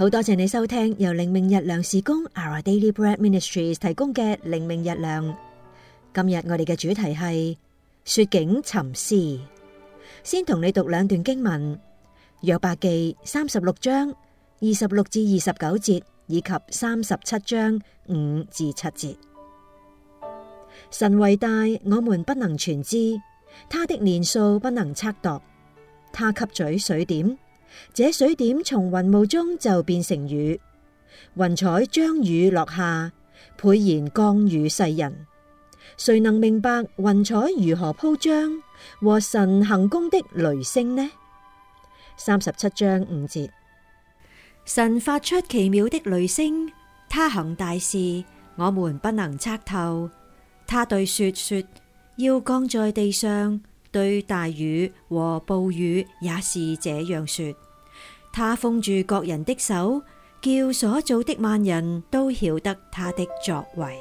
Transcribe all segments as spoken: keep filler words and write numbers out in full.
好多謝你收聽由靈命日糧事工 Our Daily Bread Ministries 提供嘅靈命日糧。今日我哋嘅主題係雪境沉思。先同你讀兩段經文：約伯記三十六章二十六至二十九節，以及三十七章五至七節。神為大，我們不能全知，他的年數不能測度。他給嘴水點，這水點從雲霧中就變成雨，雲彩將雨落下，沛然降與世人。誰能明白雲彩如何鋪張和神行工的雷聲呢？三十七章五節，神發出奇妙的雷聲，他行大事，我們不能測透。他對雪說，要降在地上，對大雨和暴雨也是這樣說。他封住各人的手，叫所造的萬人都曉得他的作為。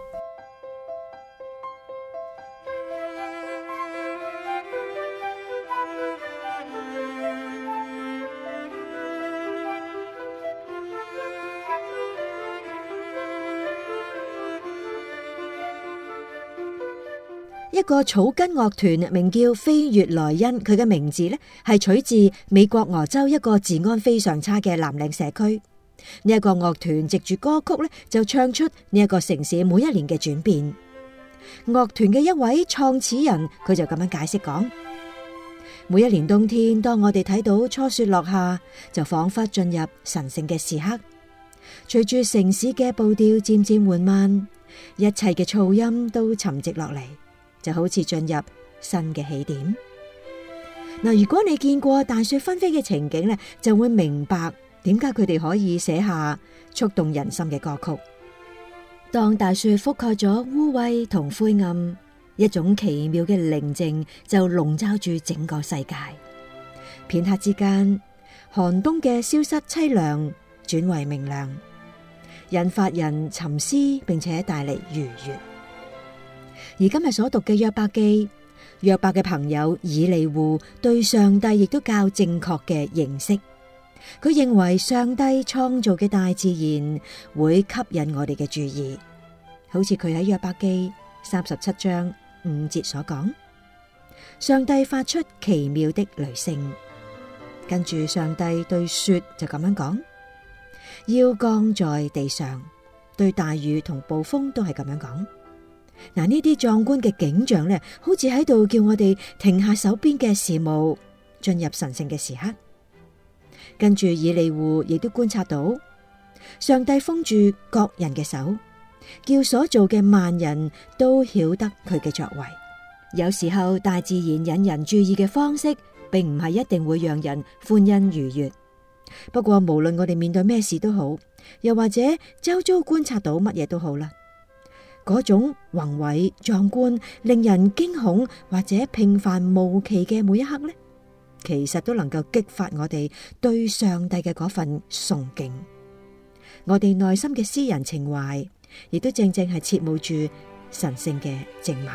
一個草根樂團名叫飛越萊茵，佢嘅名字呢係取自美國俄州一個治安非常差嘅藍領社區。呢一個樂團藉住歌曲呢，就唱出呢一個城市每一年嘅轉變。樂團嘅一位創始人佢就咁樣解釋講：每一年冬天，當我哋睇到初雪落下，就仿佛進入神聖嘅時刻。隨住城市嘅步調漸漸緩慢，一切嘅噪音都沉寂落嚟，就好似進入新嘅起點。嗱，如果你見過大雪紛飛嘅情景咧，就會明白點解佢哋可以寫下觸動人心嘅歌曲。當大雪覆蓋咗污穢同灰暗，一種奇妙嘅寧靜就籠罩住整個世界。片刻之間，寒冬嘅消失淒涼轉為明亮，引發人沉思，並且帶嚟愉悅。而今日所讀嘅約伯記，約伯嘅朋友以利戶對上帝亦都較正確嘅認識。佢認為上帝創造嘅大自然會吸引我哋嘅注意，好似佢喺約伯記三十七章五節所講，上帝發出奇妙的雷聲，跟住上帝對雪就咁樣講，要降在地上，對大雨同暴風都係咁樣講。嗱，呢啲壯觀嘅景象咧，好似喺度叫我哋停下手邊嘅事務，進入神聖嘅時刻。跟住以利戶亦都觀察到，上帝封住各人嘅手，叫所造嘅萬人都曉得佢嘅作為。有時候大自然引人注意嘅方式，並唔係一定會讓人歡欣愉悅。不過無論我哋面對咩事都好，又或者周遭觀察到乜嘢都好啦，嗰種宏偉壯觀、令人驚恐或者平凡無奇嘅每一刻呢，其實都能夠激發我哋對上帝嘅嗰份崇敬。我哋內心嘅私人情懷，亦都正正係切慕住神聖嘅靜默。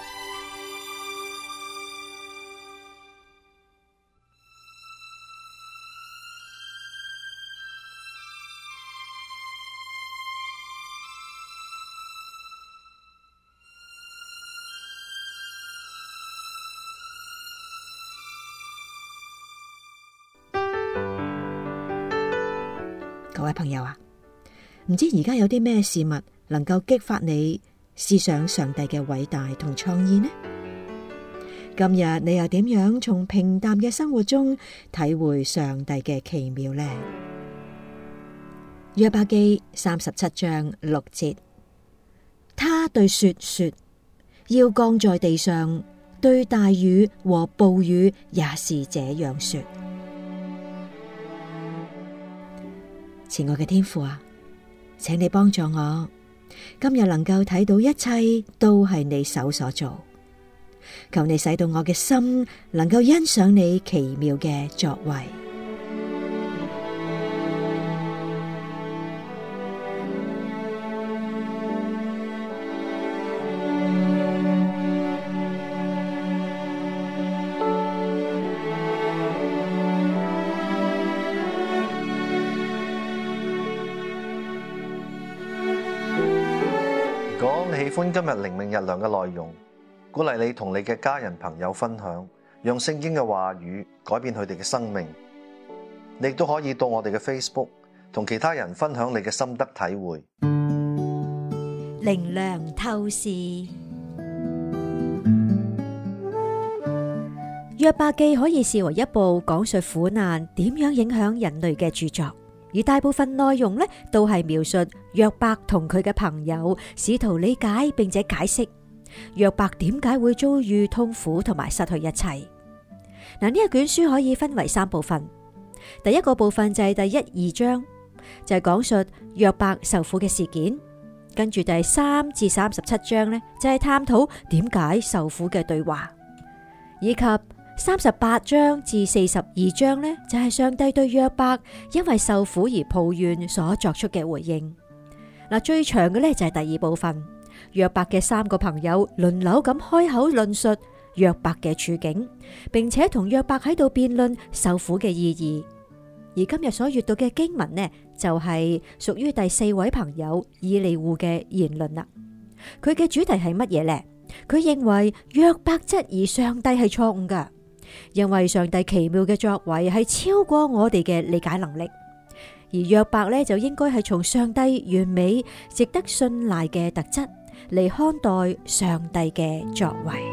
各位朋友啊，唔知而家有啲咩事物能夠激發你思想上帝嘅偉大同創意呢？今日你又點樣從平淡嘅生活中體會上帝嘅奇妙呢？約伯記三十七章六節，他對雪說，要降在地上，對大雨和暴雨也是這樣說。慈愛嘅天父啊，請你幫助我，今日能夠睇到一切都係你手所做。求你使到我嘅心能夠欣賞你奇妙嘅作為。 喜歡今日靈命日糧嘅內容，鼓勵你同你嘅家人朋友分享，讓聖經嘅話語改變佢哋嘅生命。你亦都可以到我哋嘅 Facebook 同其他人分享你嘅心得體會。 靈糧透視。約伯記可以視為一部講述苦難點樣影響人類嘅著作，而大部分內容呢都係描述約伯同佢嘅朋友試圖理解並且解釋約伯點解會遭遇痛苦同埋失去一切。嗱，呢一卷書可以分為三部分，第一個部分就係第一二章，就係講述約伯受苦嘅事件，跟住第三至三十七章呢就係探討點解受苦嘅對話，以及三十八章至四十二章呢，就係上帝對約伯因為受苦而抱怨所作出嘅回應。嗱，最長嘅呢，就係第二部分，約伯嘅三個朋友輪流咁開口論述約伯嘅處境，並且同約伯喺度辯論受苦嘅意義。而今日所閱讀嘅經文呢，就係屬於第四位朋友以利戶嘅言論啦。佢嘅主題係乜嘢呢？佢認為約伯質疑上帝係錯誤噶。因為上帝奇妙嘅作為係超過我哋嘅理解能力，而約伯呢就應該係從上帝完美、值得信賴嘅特質嚟看待上帝嘅作為。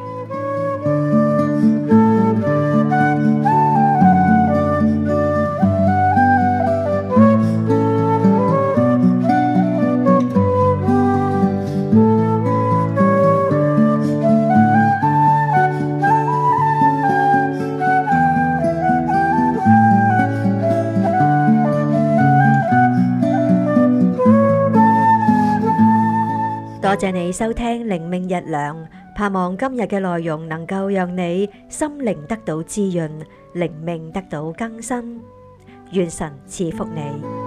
多謝你收聽靈命日糧，盼望今日嘅內容能夠讓你心靈得到滋潤，靈命得到更新。願神賜福你。